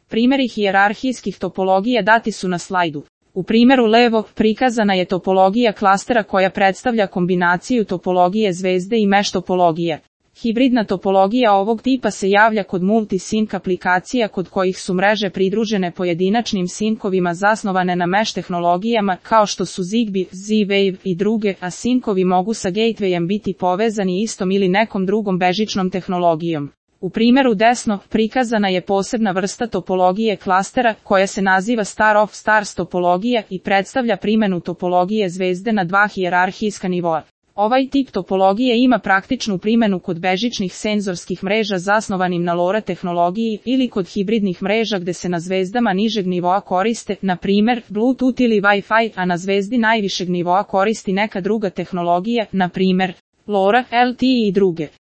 Primjeri hijerarhijskih topologija dati su na slajdu. U primjeru levo prikazana je topologija klastera koja predstavlja kombinaciju topologije zvezde i mesh topologije. Hibridna topologija ovog tipa se javlja kod multisync aplikacija kod kojih su mreže pridružene pojedinačnim sinkovima zasnovane na mesh tehnologijama kao što su Zigbee, Z-Wave i druge, a sinkovi mogu sa gatewayem biti povezani istom ili nekom drugom bežičnom tehnologijom. U primjeru desno prikazana je posebna vrsta topologije klastera koja se naziva star of stars topologija i predstavlja primjenu topologije zvezde na dva hijerarhijska nivoa. Ovaj tip topologije ima praktičnu primjenu kod bežičnih senzorskih mreža zasnovanim na LoRa tehnologiji ili kod hibridnih mreža gde se na zvezdama nižeg nivoa koriste, na primjer, Bluetooth ili Wi-Fi, a na zvezdi najvišeg nivoa koristi neka druga tehnologija, na primjer, LoRa, LTE i druge.